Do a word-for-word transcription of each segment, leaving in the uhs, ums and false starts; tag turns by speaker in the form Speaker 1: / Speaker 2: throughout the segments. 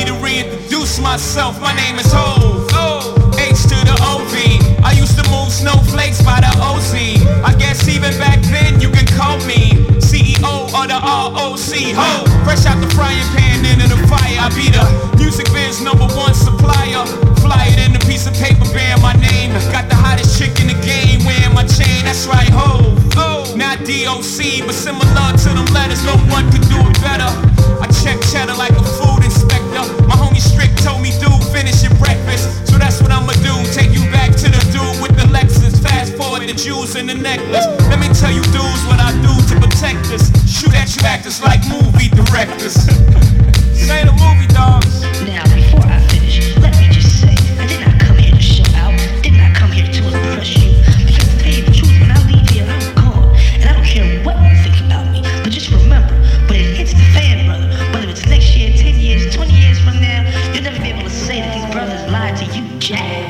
Speaker 1: me to reintroduce myself. My name is Hov, H to the O V. I used to move snowflakes by the O Z. I guess even back then you can call me C E O of the R O C. Ho, fresh out the frying pan into the fire. I be the music biz number one supplier. Fly it in a piece of paper bearing my name. Got the hottest chick in the game wearing my chain. That's right, Ho. Not D O C, but similar to them letters. No one could do it better. I check cheddar like a food inspector. My homie Strick told me, dude, finish your breakfast. So that's what I'ma do. Take you back to the dude with the Lexus. Fast forward the jewels and the necklace. Let me tell you dudes what I do to protect us. Shoot at you actors like movie directors. Say the movie dogs.
Speaker 2: Now before I finish, let me just say, I did not come here to show out. Did not come here to impress you. Because to tell you the truth, when I leave here, I'm gone. And I don't care what you think about me. But just remember, when it hits the fan, brother, whether it's next year, ten years, twenty years from now, you'll never be able to say that these brothers lied to you, Jack.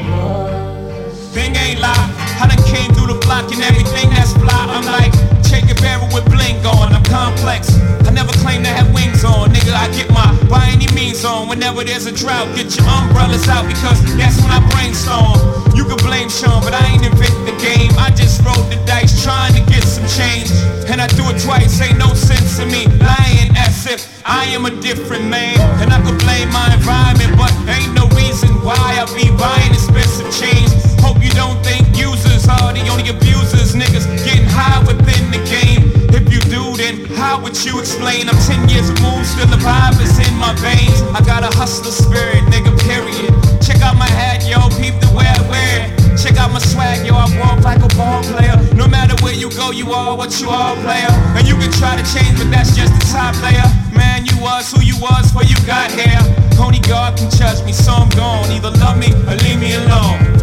Speaker 1: Thing ain't lie. I done came through the block and everything that's fly. I'm like Che Guevara with bling on. I'm complex. I never claim to have wings on. Nigga, I get my by any means on. Whenever there's a drought, get your umbrellas out because that's when I brainstorm. You can blame Sean, but I ain't invent the game. I just rolled the dice trying to get some change. And I do it twice, ain't no sense in me lying as if I am a different man. And I could blame my environment, but ain't no reason why I be buying expensive chains. Hope you don't think users are the only abusers. Niggas getting high within the game. If you do, then how would you explain? I'm ten years removed, still the vibe is in my veins. I got a hustler spirit, nigga, period. Check out my hat, yo, peep the way I wear it. Check out my swag, yo, I walk like a ball player. No matter where you go, you are what you are, player. And you can try to change, but that's just the top layer. Man, you was who you was before you got here. Only God can judge me, so I'm gone. Either love me or leave me alone.